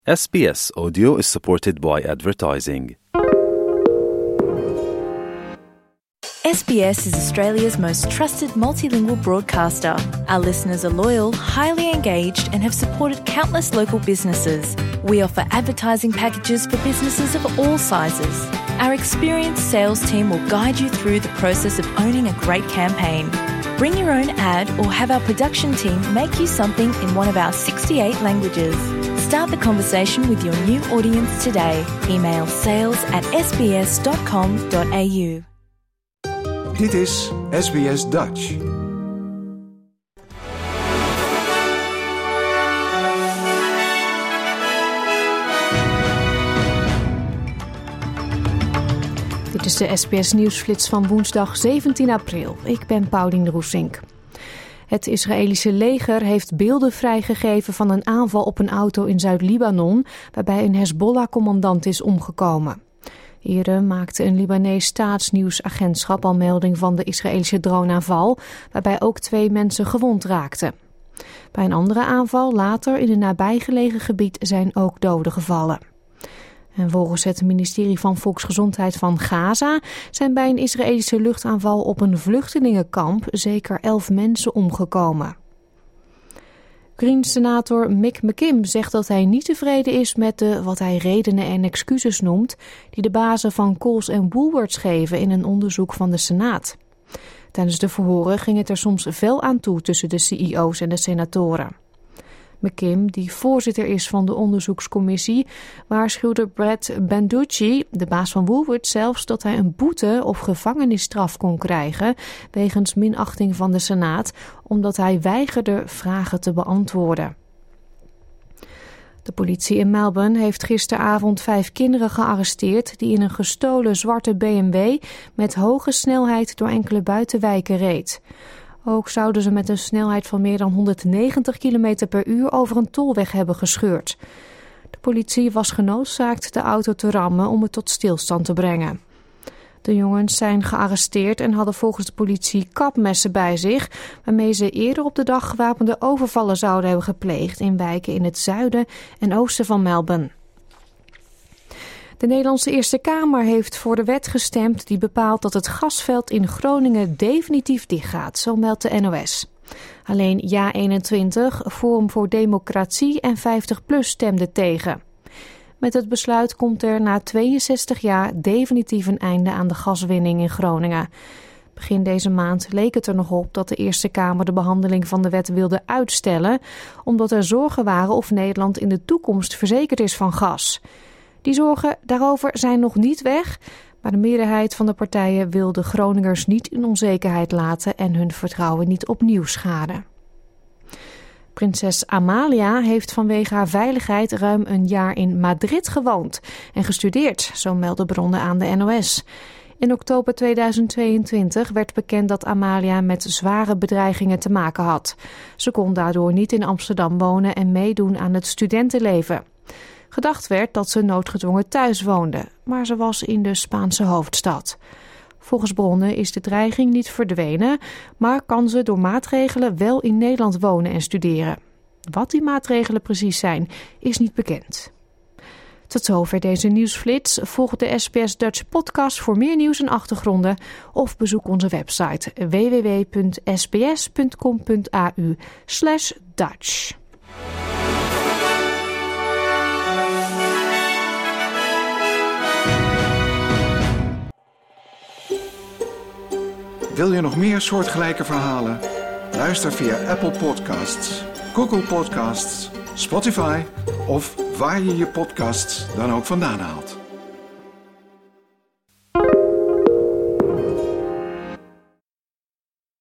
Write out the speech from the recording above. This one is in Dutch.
SBS Audio is supported by advertising. SBS is Australia's most trusted multilingual broadcaster. Our listeners are loyal, highly engaged, and have supported countless local businesses. We offer advertising packages for businesses of all sizes. Our experienced sales team will guide you through the process of owning a great campaign. Bring your own ad or have our production team make you something in one of our 68 languages. Start the conversation with your new audience today. Email sales@sbs.com.au. Dit is SBS Dutch. Dit is de SBS Nieuwsflits van woensdag 17 april. Ik ben Paulien Roesink. Het Israëlische leger heeft beelden vrijgegeven van een aanval op een auto in Zuid-Libanon, waarbij een Hezbollah-commandant is omgekomen. Eerder maakte een Libanees staatsnieuwsagentschap al melding van de Israëlische droneaanval, waarbij ook 2 mensen gewond raakten. Bij een andere aanval later in een nabijgelegen gebied zijn ook doden gevallen. En volgens het ministerie van Volksgezondheid van Gaza zijn bij een Israëlische luchtaanval op een vluchtelingenkamp zeker 11 mensen omgekomen. Green-senator Mick McKim zegt dat hij niet tevreden is met de, wat hij redenen en excuses noemt, die de bazen van Coles en Woolworths geven in een onderzoek van de Senaat. Tijdens de verhoren ging het er soms fel aan toe tussen de CEO's en de senatoren. McKim, die voorzitter is van de onderzoekscommissie, waarschuwde Brad Banducci, de baas van Woolworths, zelfs dat hij een boete of gevangenisstraf kon krijgen wegens minachting van de Senaat, omdat hij weigerde vragen te beantwoorden. De politie in Melbourne heeft gisteravond 5 kinderen gearresteerd die in een gestolen zwarte BMW met hoge snelheid door enkele buitenwijken reed. Ook zouden ze met een snelheid van meer dan 190 km per uur over een tolweg hebben gescheurd. De politie was genoodzaakt de auto te rammen om het tot stilstand te brengen. De jongens zijn gearresteerd en hadden volgens de politie kapmessen bij zich, waarmee ze eerder op de dag gewapende overvallen zouden hebben gepleegd in wijken in het zuiden en oosten van Melbourne. De Nederlandse Eerste Kamer heeft voor de wet gestemd die bepaalt dat het gasveld in Groningen definitief dichtgaat, zo meldt de NOS. Alleen JA21, Forum voor Democratie en 50PLUS stemden tegen. Met het besluit komt er na 62 jaar definitief een einde aan de gaswinning in Groningen. Begin deze maand leek het er nog op dat de Eerste Kamer de behandeling van de wet wilde uitstellen, omdat er zorgen waren of Nederland in de toekomst verzekerd is van gas. Die zorgen daarover zijn nog niet weg, maar de meerderheid van de partijen wil de Groningers niet in onzekerheid laten en hun vertrouwen niet opnieuw schaden. Prinses Amalia heeft vanwege haar veiligheid ruim een jaar in Madrid gewoond en gestudeerd, zo melden bronnen aan de NOS. In oktober 2022 werd bekend dat Amalia met zware bedreigingen te maken had. Ze kon daardoor niet in Amsterdam wonen en meedoen aan het studentenleven. Gedacht werd dat ze noodgedwongen thuis woonde, maar ze was in de Spaanse hoofdstad. Volgens bronnen is de dreiging niet verdwenen, maar kan ze door maatregelen wel in Nederland wonen en studeren. Wat die maatregelen precies zijn, is niet bekend. Tot zover deze nieuwsflits. Volg de SBS Dutch podcast voor meer nieuws en achtergronden of bezoek onze website www.sbs.com.au/Dutch. Wil je nog meer soortgelijke verhalen? Luister via Apple Podcasts, Google Podcasts, Spotify of waar je je podcasts dan ook vandaan haalt.